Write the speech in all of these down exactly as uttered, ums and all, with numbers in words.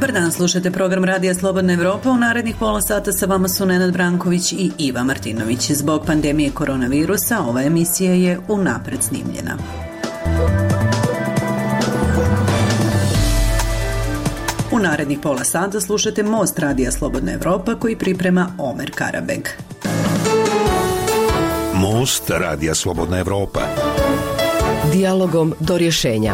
Dobar dan, slušajte program Radija Slobodna Evropa. U narednih pola sata sa vama su Nenad Branković i Iva Martinović. Zbog pandemije koronavirusa ova emisija je unapred snimljena. U narednih pola sata slušate Most Radija Slobodna Evropa koji priprema Omer Karabeg. Most Radija Slobodna Evropa. Dijalogom do rješenja.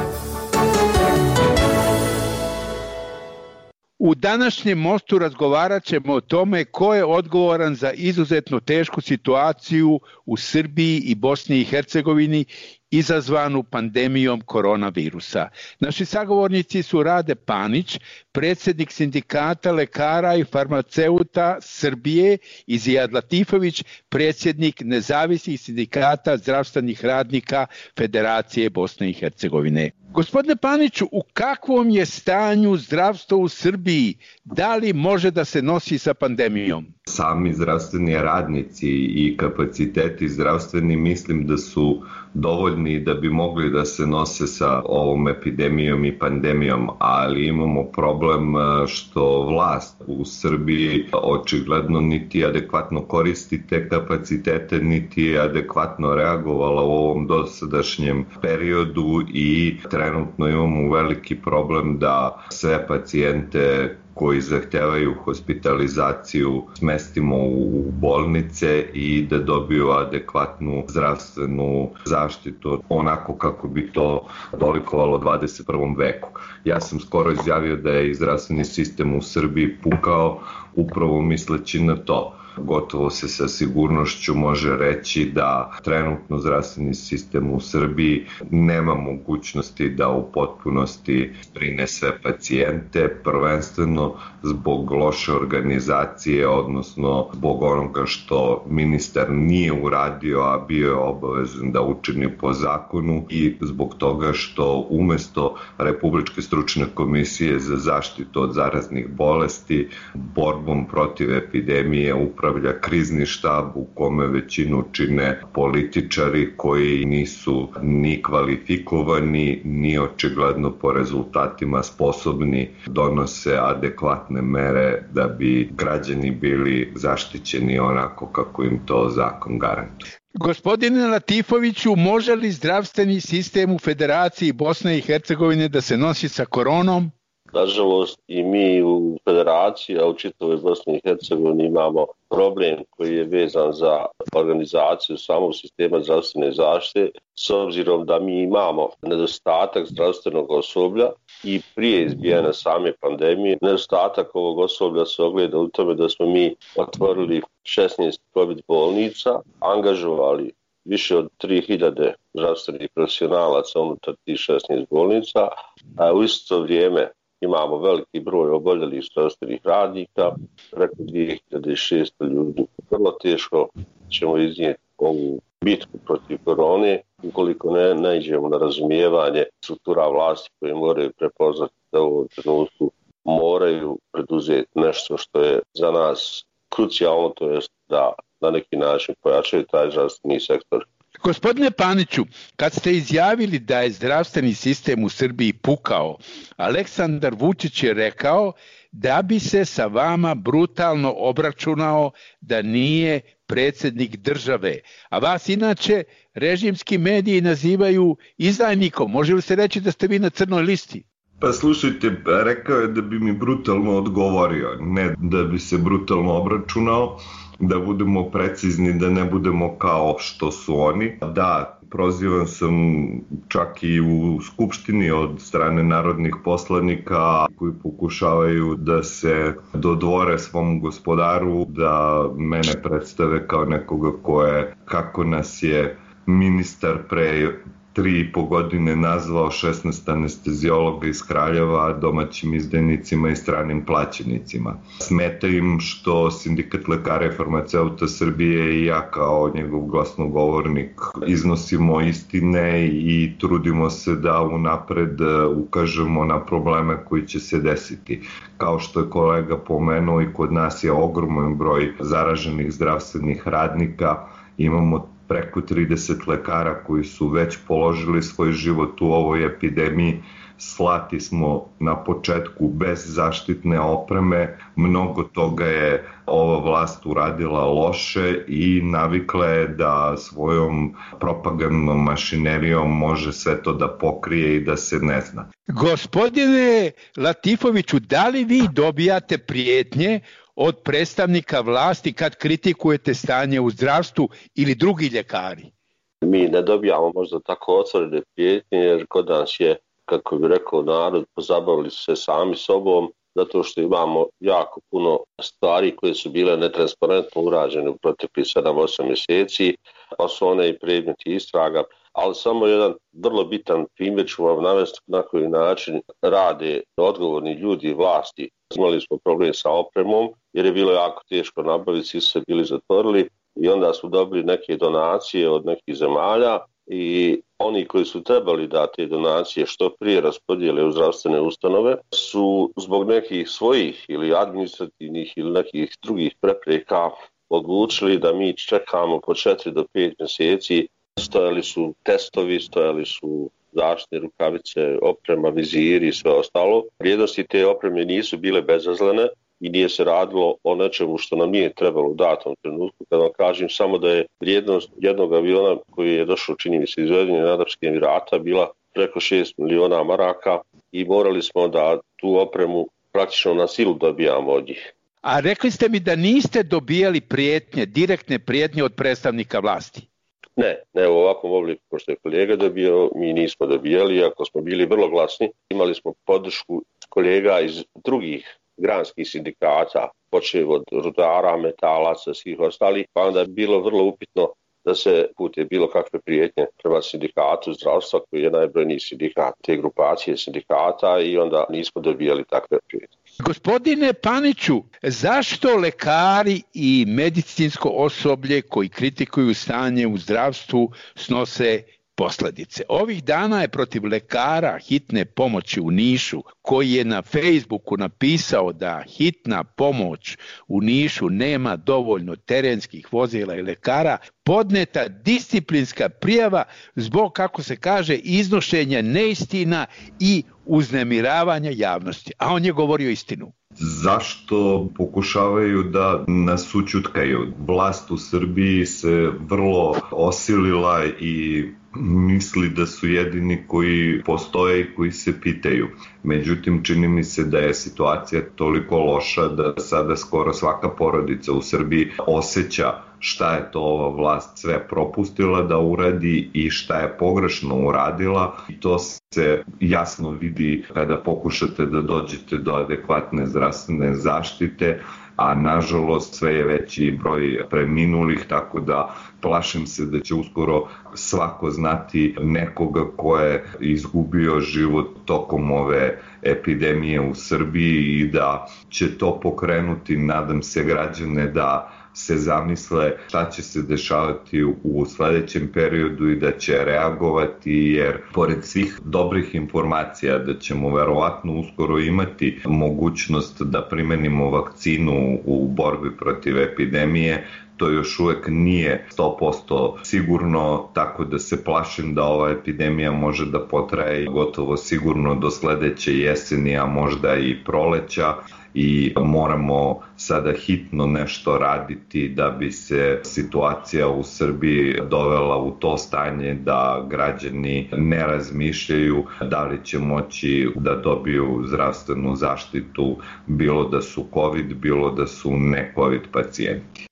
U današnjem mostu razgovarat ćemo o tome ko je odgovoran za izuzetno tešku situaciju u Srbiji i Bosni i Hercegovini izazvanu pandemijom koronavirusa. Naši sagovornici su Rade Panić, predsjednik Sindikata lekara i farmaceuta Srbije, i Zijad Latifović, predsjednik Nezavisnih sindikata zdravstvenih radnika Federacije Bosne i Hercegovine. Gospodine Paniću, u kakvom je stanju zdravstvo u Srbiji? Da li može da se nosi sa pandemijom? Sami zdravstveni radnici i kapaciteti zdravstveni mislim da su dovoljni da bi mogli da se nose sa ovom epidemijom i pandemijom, ali imamo problem što vlast u Srbiji očigledno niti adekvatno koristi te kapacitete, niti je adekvatno reagovala u ovom dosadašnjem periodu i trenutno imamo veliki problem da sve pacijente koji zahtevaju hospitalizaciju smestimo u bolnice i da dobiju adekvatnu zdravstvenu zaštitu onako kako bi to dolikovalo dvadeset prvom veku. Ja sam skoro izjavio da je zdravstveni sistem u Srbiji pukao upravo misleći na to. Gotovo se sa sigurnošću može reći da trenutno zdravstveni sistem u Srbiji nema mogućnosti da u potpunosti zbrine sve pacijente, prvenstveno zbog loše organizacije, odnosno zbog onoga što ministar nije uradio, a bio je obavezan da učini po zakonu, i zbog toga što umesto Republičke stručne komisije za zaštitu od zaraznih bolesti borbom protiv epidemije upravo upravlja krizni štab u kome većinu čine političari koji nisu ni kvalifikovani, ni očigledno po rezultatima sposobni donose adekvatne mere da bi građani bili zaštićeni onako kako im to zakon garantuje. Gospodine Latifoviću, može li zdravstveni sistem u Federaciji Bosne i Hercegovine da se nosi sa koronom? Nažalost, i mi u Federaciji, a u čitavoj Bosni i Hercegovini imamo problem koji je vezan za organizaciju samog sistema zdravstvene zaštite, s obzirom da mi imamo nedostatak zdravstvenog osoblja i prije izbijanja same pandemije. Nedostatak ovog osoblja se ogleda u tome da smo mi otvorili šesnaest COVID bolnica, angažovali više od tri hiljade zdravstvenih profesionalaca unutar tih šesnaest bolnica, a u isto vrijeme imamo veliki broj oboljelih zdravstvenih radnika, preko dvije hiljade šesto ljudi. Vrlo teško ćemo iznijeti ovu bitku protiv korone ukoliko ne naiđemo na razumijevanje struktura vlasti koje moraju prepoznati da u ovom trenutku moraju preduzeti nešto što je za nas krucijalno, to je da na neki način pojačaju taj zdravstveni sektor. Gospodine Paniću, kad ste izjavili da je zdravstveni sistem u Srbiji pukao, Aleksandar Vučić je rekao da bi se sa vama brutalno obračunao da nije predsjednik države. A vas inače režimski mediji nazivaju izdajnikom. Može li se reći da ste vi na crnoj listi? Pa slušajte, rekao je da bi mi brutalno odgovorio, ne da bi se brutalno obračunao. Da budemo precizni, da ne budemo kao što su oni. Da, prozivan sam čak i u Skupštini od strane narodnih poslanika koji pokušavaju da se dodvore svom gospodaru, da mene predstave kao nekoga ko je, kako nas je ministar pre tri i po godine nazvao šesnaest anestezijologa iz Kraljeva domaćim izdajnicima i stranim plaćenicima. Smeta im što Sindikat lekara i farmaceuta Srbije i ja kao njegov glasnogovornik iznosimo istine i trudimo se da unapred ukažemo na probleme koji će se desiti. Kao što je kolega pomenuo, i kod nas je ogroman broj zaraženih zdravstvenih radnika, imamo preko trideset lekara koji su već položili svoj život u ovoj epidemiji. slati smo na početku bez zaštitne opreme, mnogo toga je ova vlast uradila loše i navikla je da svojom propagandnom mašinerijom može sve to da pokrije i da se ne zna. Gospodine Latifoviću, da li vi dobijate prijetnje od predstavnika vlasti kad kritikujete stanje u zdravstvu ili drugi ljekari? Mi ne dobijamo možda tako otvorene prijetnje, jer kod nas je, kako bi rekao narod, pozabavili su se sami sobom, zato što imamo jako puno stvari koje su bile netransparentno urađene u proteklih sedam osam mjeseci, pa su one i predmeti istraga. Ali samo jedan vrlo bitan primjer ću vam navesti na koji način rade odgovorni ljudi vlasti. Imali smo problem sa opremom jer je bilo jako teško nabaviti, svi su se bili zatvorili i onda su dobili neke donacije od nekih zemalja i oni koji su trebali da te donacije što prije raspodijele u zdravstvene ustanove su zbog nekih svojih ili administrativnih ili nekih drugih prepreka odlučili da mi čekamo po četiri do pet mjeseci. Stojali su testovi, stojali su zaštitne rukavice, oprema, viziri i sve ostalo. Vrijednosti te opreme nisu bile bezazlene i nije se radilo o nečemu što nam nije trebalo u datom trenutku. Kad vam kažem samo da je vrijednost jednog aviona koji je došao, čini mi se, iz Ujedinjenih Arapskih Emirata bila preko šest miliona maraka i morali smo da tu opremu praktično na silu dobijamo od njih. A rekli ste mi da niste dobijali prijetnje, direktne prijetnje od predstavnika vlasti? Ne, ne u ovakvom obliku kao što je kolega dobio, mi nismo dobijali, ako smo bili vrlo glasni. Imali smo podršku kolega iz drugih granskih sindikata, počev od rudara, metalaca, svih ostalih, pa onda je bilo vrlo upitno da se pute bilo kakve prijetnje prema sindikatu zdravstva, koji je najbrojniji sindikat te grupacije sindikata, i onda nismo dobijali takve prijetnje. Gospodine Paniću, zašto lekari i medicinsko osoblje koji kritikuju stanje u zdravstvu snose posljedice? Ovih dana je protiv lekara hitne pomoći u Nišu, koji je na Facebooku napisao da hitna pomoć u Nišu nema dovoljno terenskih vozila i lekara, podneta disciplinska prijava zbog, kako se kaže, iznošenja neistina i uznemiravanja javnosti. A on je govorio istinu. Zašto pokušavaju da nas ućutkaju? Vlast u Srbiji se vrlo osilila i misli da su jedini koji postoje i koji se pitaju. Međutim, čini mi se da je situacija toliko loša da sada skoro svaka porodica u Srbiji osjeća šta je to ova vlast sve propustila da uradi i šta je pogrešno uradila. I to se jasno vidi kada pokušate da dođete do adekvatne zdravstvene zaštite, a nažalost sve je veći broj preminulih, tako da plašim se da će uskoro svako znati nekoga ko je izgubio život tokom ove epidemije u Srbiji i da će to pokrenuti, nadam se, građane da se zamisle šta će se dešavati u sledećem periodu i da će reagovati, jer pored svih dobrih informacija da ćemo verovatno uskoro imati mogućnost da primenimo vakcinu u borbi protiv epidemije, to još uvek nije sto posto sigurno, tako da se plašim da ova epidemija može da potraje gotovo sigurno do sledeće jeseni, a možda i proleća. I moramo sada hitno nešto raditi da bi se situacija u Srbiji dovela u to stanje da građani ne razmišljaju da li će moći da dobiju zdravstvenu zaštitu, bilo da su COVID, bilo da su ne COVID pacijenti.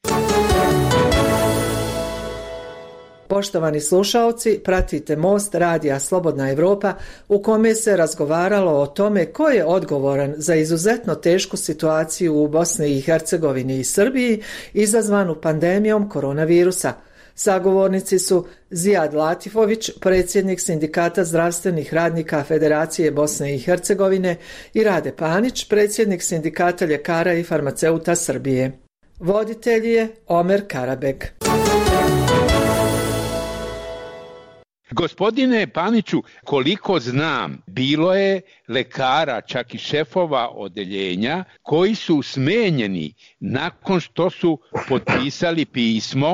Poštovani slušaoci, pratite Most radija Slobodna Evropa u kome se razgovaralo o tome ko je odgovoran za izuzetno tešku situaciju u Bosni i Hercegovini i Srbiji izazvanu pandemijom koronavirusa. Sagovornici su Zijad Latifović, predsjednik Sindikata zdravstvenih radnika Federacije Bosne i Hercegovine, i Rade Panić, predsjednik Sindikata ljekara i farmaceuta Srbije. Voditelj je Omer Karabek. Gospodine Paniću, koliko znam, bilo je lekara, čak i šefova odeljenja, koji su smenjeni nakon što su potpisali pismo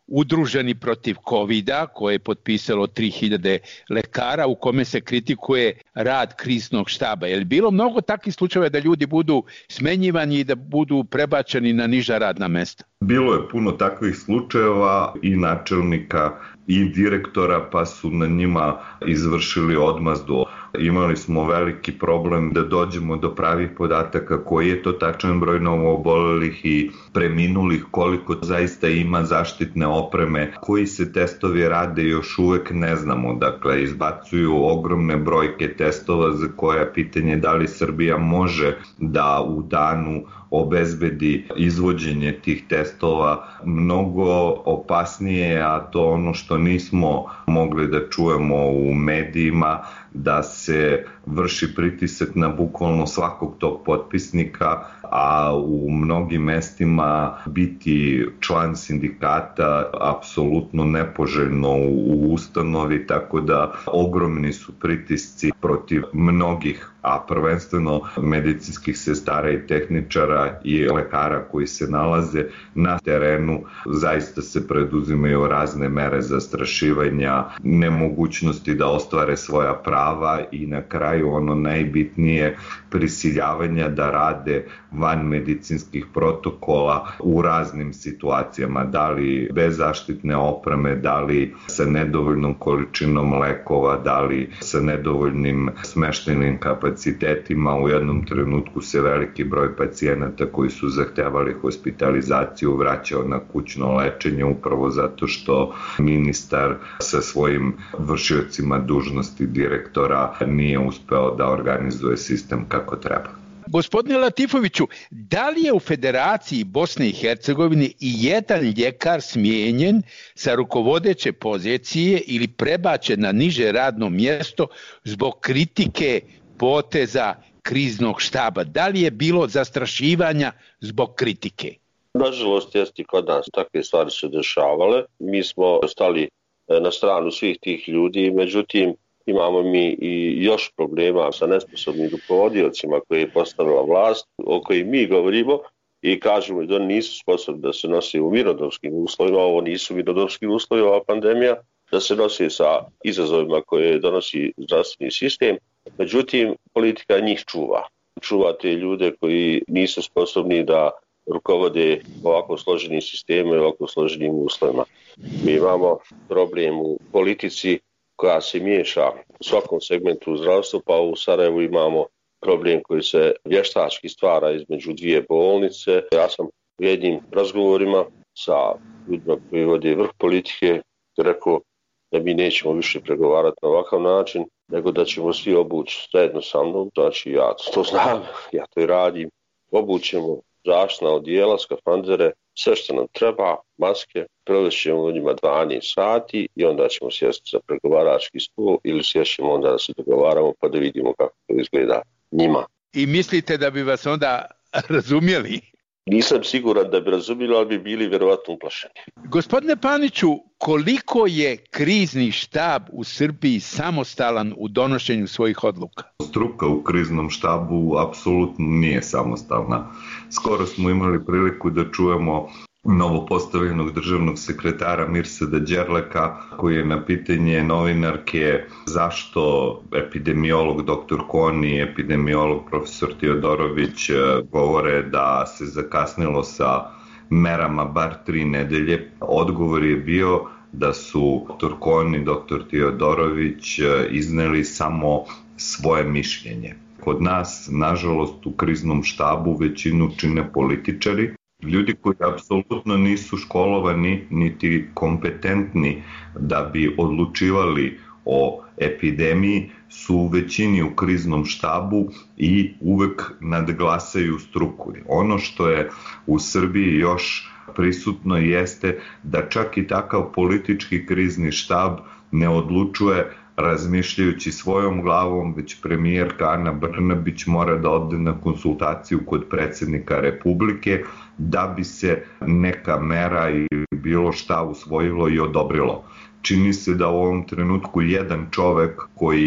Udruženi protiv kovida, koje je potpisalo tri hiljade lekara, u kome se kritikuje rad kriznog štaba. Je li bilo mnogo takvih slučajeva da ljudi budu smenjivani i da budu prebačeni na niža radna mesta? Bilo je puno takvih slučajeva i načelnika i direktora, pa su na njima izvršili odmazdu. Imali smo veliki problem da dođemo do pravih podataka koji je to tačan broj novoobolelih i preminulih, koliko zaista ima zaštitne opreme, koji se testovi rade još uvek ne znamo. Dakle, izbacuju ogromne brojke testova za koja pitanje da li Srbija može da u danu obezbedi izvođenje tih testova. Mnogo opasnije, a to ono što nismo mogli da čujemo u medijima, da se vrši pritisak na bukvalno svakog tog potpisnika, a u mnogim mestima biti član sindikata apsolutno nepoželjno u ustanovi, tako da ogromni su pritisci protiv mnogih, a prvenstveno medicinskih sestara i tehničara i lekara koji se nalaze na terenu. Zaista se preduzimaju razne mere zastrašivanja, nemogućnosti da ostvare svoja prava i na kraju ono najbitnije, prisiljavanja da rade van medicinskih protokola u raznim situacijama, da li bez zaštitne opreme, da li sa nedovoljnom količinom lekova, da li sa nedovoljnim smeštajnim kapacitetima. U jednom trenutku se veliki broj pacijenata koji su zahtevali hospitalizaciju vraćao na kućno lečenje upravo zato što ministar sa svojim vršiocima dužnosti direktora nije uspeo da organizuje sistem kako treba. Gospodine Latifoviću, da li je u Federaciji Bosne i Hercegovine i jedan ljekar smijenjen sa rukovodeće pozicije ili prebačen na niže radno mjesto zbog kritike poteza kriznog štaba? Da li je bilo zastrašivanja zbog kritike? Nažalost, jeste kod nas takve stvari se dešavale. Mi smo stali na stranu svih tih ljudi, međutim, imamo mi i još problema sa nesposobnim rukovodiocima koje je postavila vlast, o kojih mi govorimo i kažemo da nisu sposobni da se nose u mirnodopskim uslovima. Ovo nisu mirnodopski uslovi, ova pandemija, da se nose sa izazovima koje donosi zdravstveni sistem. Međutim, politika njih čuva. Čuva te ljude koji nisu sposobni da rukovode ovako složenim sistemom i ovako složenim uslovima. Mi imamo problem u politici koja se miješa u svakom segmentu u zdravstvu, pa u Sarajevu imamo problem koji se vještački stvara između dvije bolnice. Ja sam u jednim razgovorima sa ljudima koji vode vrh politike rekao da mi nećemo više pregovarati na ovakav način, nego da ćemo svi obući zajedno sa mnom, znači ja to znam, ja to i radim, obućemo zaštitna odijela, skafandere, sve što nam treba, maske, provešćemo u njima dvanaest sati i onda ćemo sjesti za pregovarački stol ili sješćemo onda da se dogovaramo pa da vidimo kako to izgleda njima. I mislite da bi vas onda razumjeli? Nisam siguran da bi razumjeli, ali bi bili vjerovatno uplašeni. Gospodine Paniću, koliko je krizni štab u Srbiji samostalan u donošenju svojih odluka? Struka u kriznom štabu apsolutno nije samostalna. Skoro smo imali priliku da čujemo novopostavljenog državnog sekretara Mirsada Đerleka, koji je na pitanje novinarke zašto epidemiolog doktor Koni i epidemiolog profesor Tiodorović govore da se zakasnilo sa merama bar tri nedelje. Odgovor je bio da su doktor Koni i doktor Tiodorović izneli samo svoje mišljenje. Kod nas, nažalost, u kriznom štabu većinu čine političari, ljudi koji apsolutno nisu školovani niti kompetentni da bi odlučivali o epidemiji, su u većini u kriznom štabu i uvek nadglasaju struku. Ono što je u Srbiji još prisutno jeste da čak i takav politički krizni štab ne odlučuje razmišljajući svojom glavom, već premijerka Ana Brnabić mora da ode na konsultaciju kod predsjednika Republike da bi se neka mera ili bilo šta usvojilo i odobrilo. Čini se da u ovom trenutku jedan čovek koji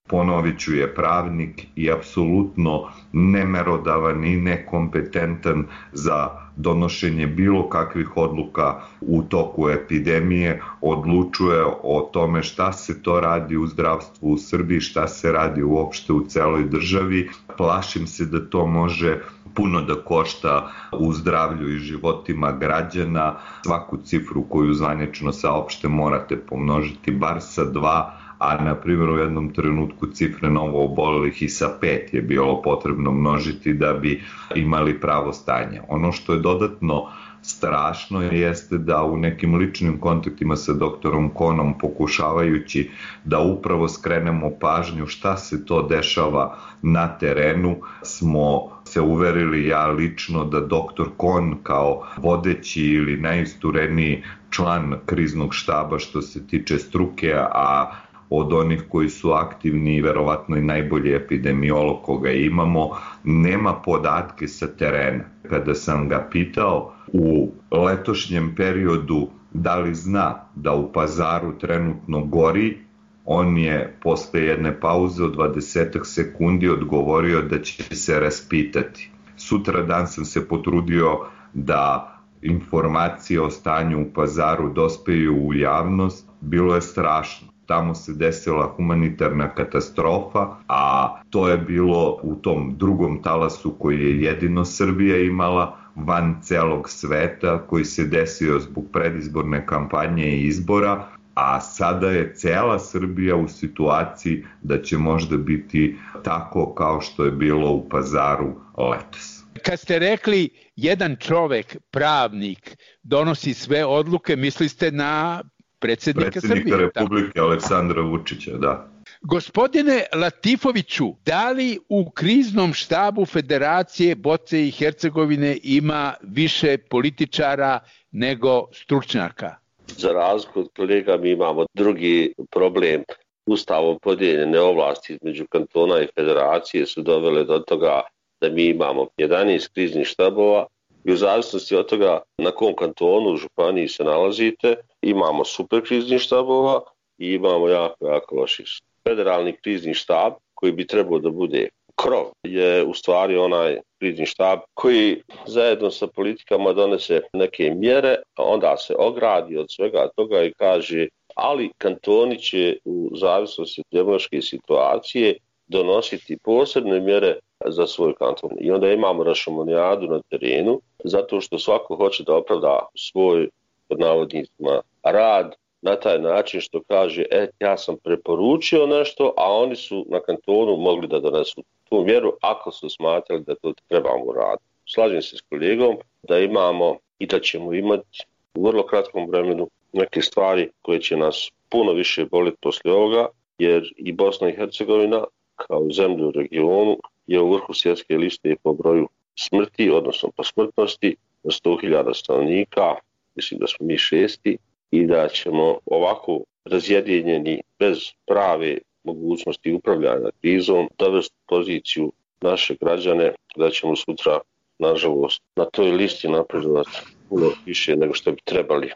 ponovit ću, je pravnik i apsolutno nemerodavan i nekompetentan za donošenje bilo kakvih odluka u toku epidemije, odlučuje o tome šta se to radi u zdravstvu u Srbiji, šta se radi uopšte u celoj državi. Plašim se da to može puno da košta u zdravlju i životima građana. Svaku cifru koju zvanično saopšte morate pomnožiti bar sa dva, a na primjer u jednom trenutku cifre novo obolelih i sa pet je bilo potrebno množiti da bi imali pravo stanje. Ono što je dodatno strašno jeste da u nekim ličnim kontaktima sa doktorom Konom, pokušavajući da upravo skrenemo pažnju šta se to dešava na terenu, smo se uverili, ja lično, da doktor Kon kao vodeći ili najistureniji član kriznog štaba što se tiče struke, a od onih koji su aktivni i verovatno i najbolji epidemiolog koga imamo, nema podatke sa terena. Kada sam ga pitao u letošnjem periodu da li zna da u Pazaru trenutno gori, on je posle jedne pauze od dvadesetak sekundi odgovorio da će se raspitati. Sutra dan sam se potrudio da informacije o stanju u Pazaru dospeju u javnost. Bilo je strašno. Tamo se desila humanitarna katastrofa, a to je bilo u tom drugom talasu koji je jedino Srbija imala, van celog sveta, koji se desio zbog predizborne kampanje i izbora, a sada je cela Srbija u situaciji da će možda biti tako kao što je bilo u Pazaru letos. Kad ste rekli jedan čovek, pravnik, donosi sve odluke, mislili ste na predsjednika, predsjednika Srbije. Republike tako. Aleksandra Vučića, da. Gospodine Latifoviću, da li u kriznom štabu Federacije Bosne i Hercegovine ima više političara nego stručnjaka? Za razliku od kolega mi imamo drugi problem. Ustavom podijeljene ovlasti između kantona i federacije su dovele do toga da mi imamo jedanaest kriznih štabova i u zavisnosti od toga na kom kantonu u županiji se nalazite, imamo super kriznih štabova i imamo jako, jako loših. Federalni krizni štab koji bi trebao da bude krov je u stvari onaj krizni štab koji zajedno sa politikama donese neke mjere, a onda se ogradi od svega toga i kaže ali kantoni će u zavisnosti od epidemiološke situacije donositi posebne mjere za svoj kanton. I onda imamo rašomonijadu na terenu zato što svako hoće da opravda svoj, pod navodnicima, rad na taj način što kaže, e, ja sam preporučio nešto, a oni su na kantonu mogli da donesu tu mjeru ako su smatrali da to trebamo raditi. Slažem se s kolegom da imamo i da ćemo imati u vrlo kratkom vremenu neke stvari koje će nas puno više boliti poslije ovoga, jer i Bosna i Hercegovina kao zemlja u regionu je u vrhu svjetske liste po broju smrti, odnosno po smrtnosti na sto hiljada stanovnika, mislim da smo mi šesti, i da ćemo ovako razjedinjeni bez prave mogućnosti upravljanja krizom dovesti poziciju naše građane da ćemo sutra, nažalost, na toj listi napredovati puno više nego što bi trebali.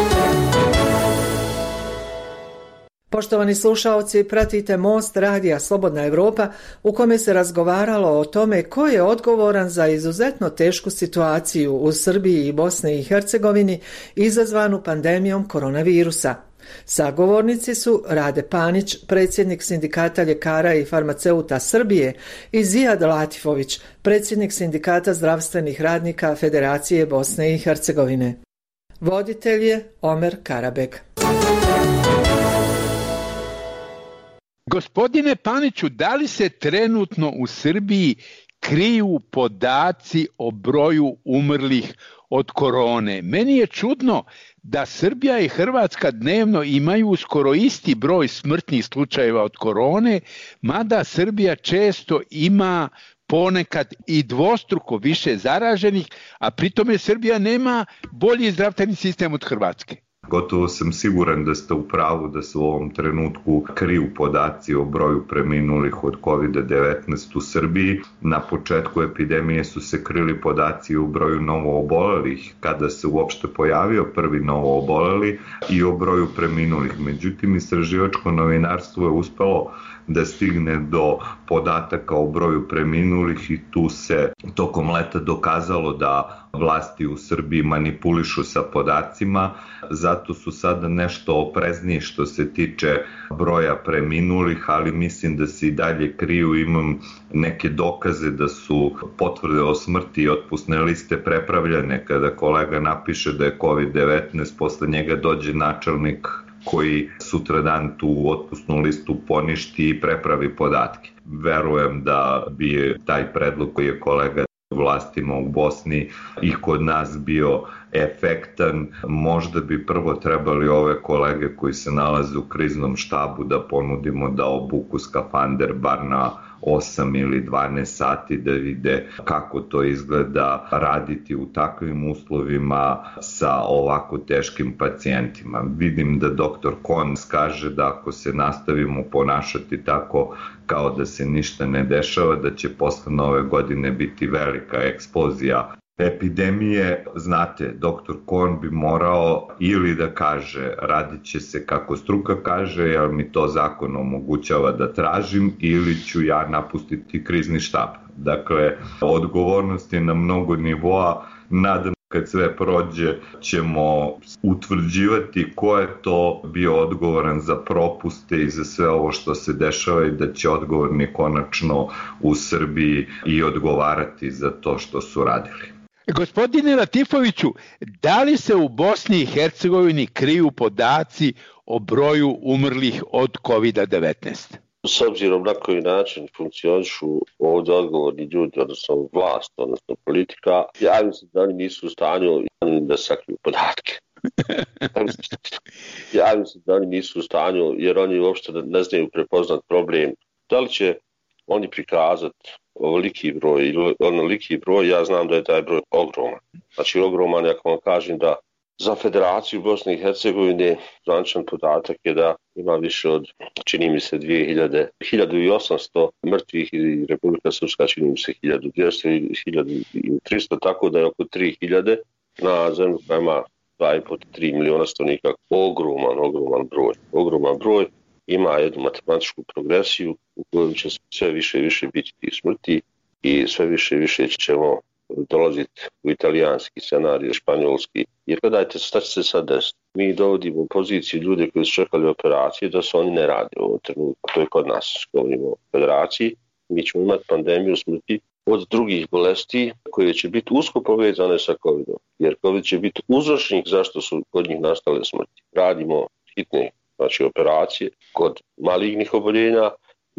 Poštovani slušaoci, pratite Most radija Slobodna Evropa u kome se razgovaralo o tome ko je odgovoran za izuzetno tešku situaciju u Srbiji i Bosni i Hercegovini izazvanu pandemijom koronavirusa. Sagovornici su Rade Panić, predsjednik Sindikata ljekara i farmaceuta Srbije, i Zijad Latifović, predsjednik Sindikata zdravstvenih radnika Federacije Bosne i Hercegovine. Voditelj je Omer Karabeg. Gospodine Paniću, da li se trenutno u Srbiji kriju podaci o broju umrlih od korone? Meni je čudno da Srbija i Hrvatska dnevno imaju skoro isti broj smrtnih slučajeva od korone, mada Srbija često ima ponekad i dvostruko više zaraženih, a pritome Srbija nema bolji zdravstveni sistem od Hrvatske. Gotovo sam siguran da ste u pravu da se u ovom trenutku kriju podaci o broju preminulih od kovid devetnaest u Srbiji. Na početku epidemije su se krili podaci o broju novoobolelih, kada se uopšte pojavio prvi novooboleli, i o broju preminulih. Međutim, istraživačko novinarstvo je uspelo da stigne do podataka o broju preminulih i tu se tokom leta dokazalo da vlasti u Srbiji manipulišu sa podacima, zato su sada nešto oprezniji što se tiče broja preminulih, ali mislim da se i dalje kriju. Imam neke dokaze da su potvrde o smrti i otpusne liste prepravljene. Kada kolega napiše da je kovid devetnaest, posle njega dođe načelnik koji sutradan tu otpusnu listu poništi i prepravi podatke. Verujem da bi taj predlog koji je kolega vlastima u Bosni i kod nas bio efektan. Možda bi prvo trebali ove kolege koji se nalaze u kriznom štabu da ponudimo da obuku skafander bar na osam ili dvanaest sati, da vide kako to izgleda raditi u takvim uslovima sa ovako teškim pacijentima. Vidim da doktor Kons kaže da ako se nastavimo ponašati tako kao da se ništa ne dešava, da će posle nove godine biti velika eksplozija epidemije. Znate, doktor Kon bi morao ili da kaže radit će se kako struka kaže, jer mi to zakon omogućava da tražim, ili ću ja napustiti krizni štab. Dakle, odgovornost je na mnogo nivoa. Nadam kad sve prođe ćemo utvrđivati ko je to bio odgovoran za propuste i za sve ovo što se dešava i da će odgovorni konačno u Srbiji i odgovarati za to što su radili. Gospodine Latifoviću, da li se u Bosni i Hercegovini kriju podaci o broju umrlih od kovid devetnaest? S obzirom na koji način funkcionišu ovdje odgovorni ljudi, odnosno vlast, odnosno politika, ja mislim da oni nisu u stanju da sakriju podatke. Ja mislim da oni nisu u stanju, jer oni uopšte ne znaju prepoznat problem. Da li će oni prikazati ovoliki broj ili onoliki broj, ja znam da je taj broj ogroman. Znači ogroman, ako vam kažem da za Federaciju Bosne i Hercegovine zvaničan podatak je da ima više od, čini mi se, dvije hiljade, hiljadu osamsto mrtvih i Republika Srpska čini mi se hiljadu dvjesto i hiljadu tristo, tako da je oko tri hiljade na zemlju koja ima dva i po do tri miliona stanovnika. Ogroman, ogroman broj. Ogroman broj ima jednu matematičku progresiju u kojoj će sve više i više biti tih smrti i sve više i više ćemo dolaziti u italijanski scenarij, španjolski. Jer gledajte, šta će se sad desiti? Mi dovodimo u poziciju ljude koji su čekali operacije da se oni ne rade u ovom trenutku. To je kod nas, govorimo o federaciji. Mi ćemo imati pandemiju smrti od drugih bolesti koje će biti usko povezane sa covidom. Jer covid će biti uzročnik zašto su kod njih nastale smrti. Radimo hitne, znači operacije kod malignih oboljenja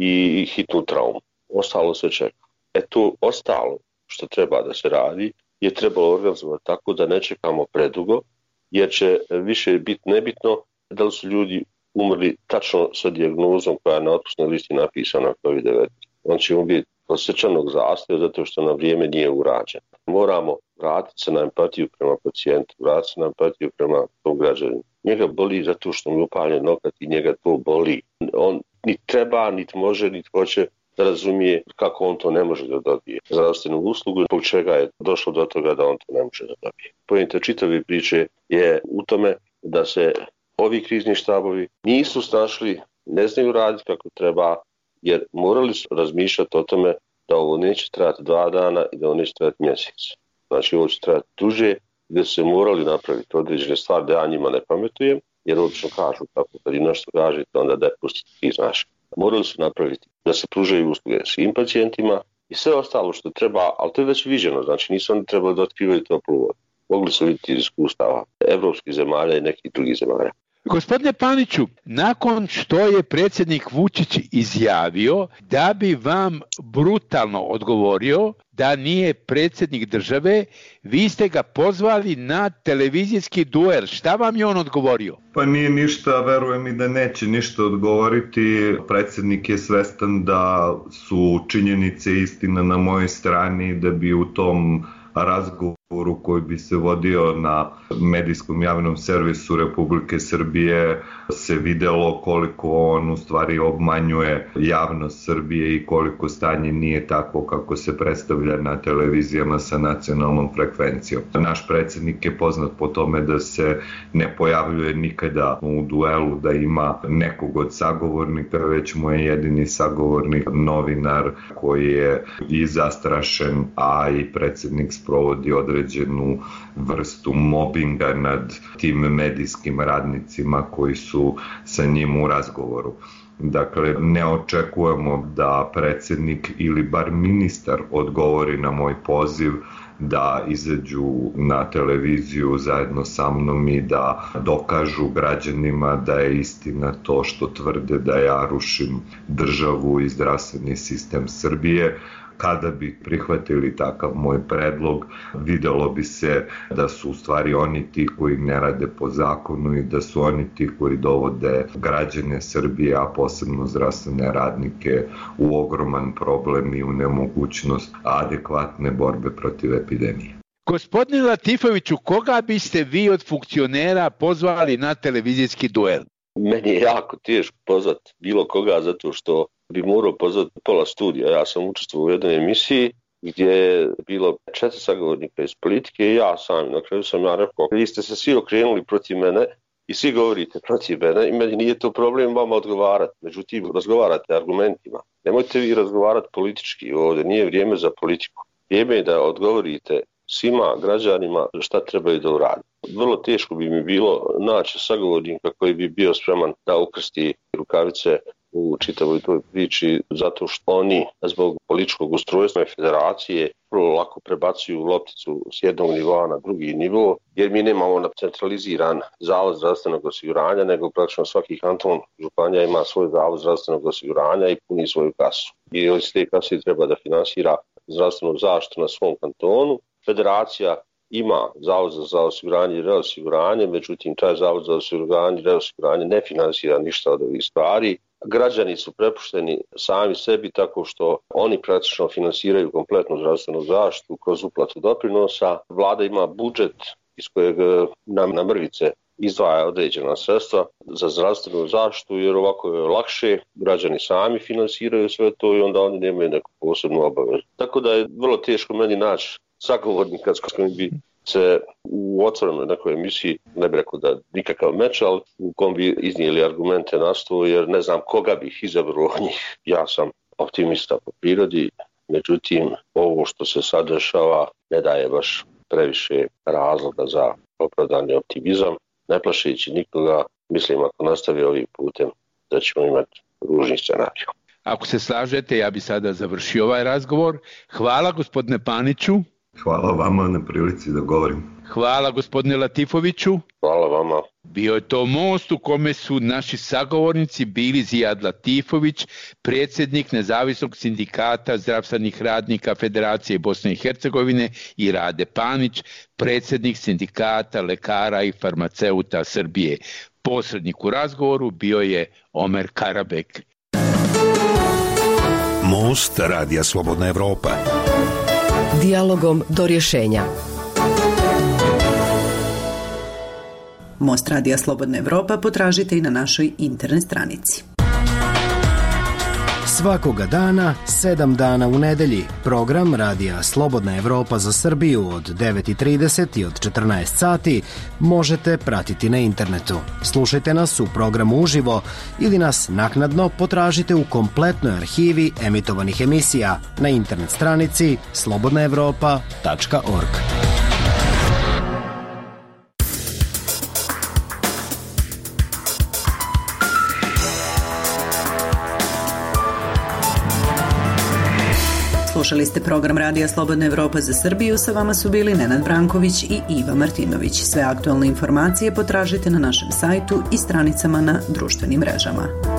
i hitnu traumu. Ostalo se čeka. E to ostalo što treba da se radi je trebalo organizovati tako da ne čekamo predugo, jer će više biti nebitno da li su ljudi umrli tačno sa dijagnozom koja je na otpusnoj listi napisana kovid devetnaest. On će umrijeti od srčanog zastoja zato što na vrijeme nije urađen. Moramo vratiti se na empatiju prema pacijentu, vratiti se na empatiju prema tom građaninu. Njega boli zato što mu je upaljen nokat i njega to boli. On niti treba, niti može, niti hoće da razumije kako on to ne može da dobije zdravstvenu uslugu, zbog čega je došlo do toga da on to ne može da dobije. Poenta čitave priče je u tome da se ovi krizni štabovi nisu snašli, ne znaju raditi kako treba, jer morali su razmišljati o tome da ovo neće trajati dva dana i da ovo neće trajati mjesec. Znači ovo će trajati duže, gdje su se morali napraviti određene stvari da ja njima ne pametujem, jer obično kažu tako, kad im nešto kažete, onda da je pustiti ti znaš. Morali su napraviti da se pružaju usluge svim pacijentima i sve ostalo što treba, ali to je već viđeno, znači nisu oni trebali da otkrivaju toplu vodu. Mogli su vidjeti iz iskustava evropskih zemalja i nekih drugih zemalja. Gospodine Paniću, nakon što je predsjednik Vučić izjavio da bi vam brutalno odgovorio da nije predsjednik države, vi ste ga pozvali na televizijski duel. Šta vam je on odgovorio? Pa nije ništa, verujem i da neće ništa odgovoriti. Predsjednik je svestan da su činjenice istina na mojoj strani, da bi u tom razgovoru koji bi se vodio na medijskom javnom servisu Republike Srbije se videlo koliko on u stvari obmanjuje javnost Srbije i koliko stanje nije tako kako se predstavlja na televizijama sa nacionalnom frekvencijom. Naš predsjednik je poznat po tome da se ne pojavljuje nikada u duelu, da ima nekog od sagovornika, već mu je jedini sagovornik novinar koji je i zastrašen, a i predsjednik sprovodi određenu vrstu mobinga nad tim medijskim radnicima koji su sa njim u razgovoru. Dakle, ne očekujemo da predsjednik ili bar ministar odgovori na moj poziv da izađu na televiziju zajedno sa mnom i da dokažu građanima da je istina to što tvrde da ja rušim državu i zdravstveni sistem Srbije. Kada bi prihvatili takav moj predlog, videlo bi se da su u stvari oni ti koji ne rade po zakonu i da su oni ti koji dovode građane Srbije, a posebno zdravstvene radnike, u ogroman problem i u nemogućnost adekvatne borbe protiv epidemije. Gospodine Latifoviću, koga biste vi od funkcionera pozvali na televizijski duel? Meni je jako teško pozvati bilo koga zato što bi morao pozvati pola studija. Ja sam učestvovao u jednoj emisiji gdje je bilo četiri sagovornika iz politike i ja sam. Na kraju sam ja rekao, vi ste se svi okrenuli protiv mene i svi govorite protiv mene i meni nije to problem vama odgovarati. Međutim, razgovarate argumentima. Nemojte vi razgovarati politički ovdje, nije vrijeme za politiku. Vrijeme je da odgovorite svima građanima šta trebaju da uradi. Vrlo teško bi mi bilo naći sagovornika koji bi bio spreman da ukrsti rukavice u čitavoj toj priči, zato što oni zbog političkog ustrojstva i federacije vrlo lako prebacuju lopticu s jednog nivoa na drugi nivo, jer mi nemamo centraliziran zavod zdravstvenog osiguranja, nego praktično svaki kanton županija ima svoj zavod zdravstvenog osiguranja i puni svoju kasu. I iz te kase treba da finansira zdravstvenu zaštitu na svom kantonu. Federacija ima zavod za osiguranje i reosiguranje, međutim taj zavod za osiguranje i reosiguranje ne finansira ništa od ovih stvari. Građani su prepušteni sami sebi tako što oni praktično finansiraju kompletnu zdravstvenu zaštitu kroz uplatu doprinosa. Vlada ima budžet iz kojeg nam na mrvice izdvaja određena sredstva za zdravstvenu zaštitu, jer ovako je lakše, građani sami finansiraju sve to i onda oni nemaju neku posebnu obavezu. Tako da je vrlo teško meni naći sagovornika s kojim bi se u otvorenoj nekoj emisiji, ne bih rekao da nikakav meč, ali u kom bi iznijeli argumente na stolu, jer ne znam koga bih izabrao od njih. Ja sam optimista po prirodi, međutim ovo što se sad dešava ne daje baš previše razloga za opravdani optimizam. Ne plašeći nikoga, mislim ako nastavi ovim putem da ćemo imati ružni scenarij. Ako se slažete, ja bi sada završio ovaj razgovor. Hvala gospodine Paniću. Hvala vama na prilici da govorim. Hvala gospodine Latifoviću. Hvala vama. Bio je to most u kome su naši sagovornici bili Zijad Latifović, predsjednik Nezavisnog sindikata zdravstvenih radnika Federacije Bosne i Hercegovine, i Rade Panić, predsjednik sindikata lekara i farmaceuta Srbije. Posrednik u razgovoru bio je Omer Karabek. Most Radija Slobodna Evropa. Dijalogom do rješenja. Most Radija Slobodna Evropa potražite i na našoj internet stranici. Svakoga dana, sedam dana u nedelji, program Radija Slobodna Evropa za Srbiju od devet i trideset i od četrnaest sati možete pratiti na internetu. Slušajte nas u programu uživo ili nas naknadno potražite u kompletnoj arhivi emitovanih emisija na internet stranici slobodna evropa tačka org. Slušali ste program Radija Slobodna Evropa za Srbiju, sa vama su bili Nenad Branković i Iva Martinović. Sve aktualne informacije potražite na našem sajtu i stranicama na društvenim mrežama.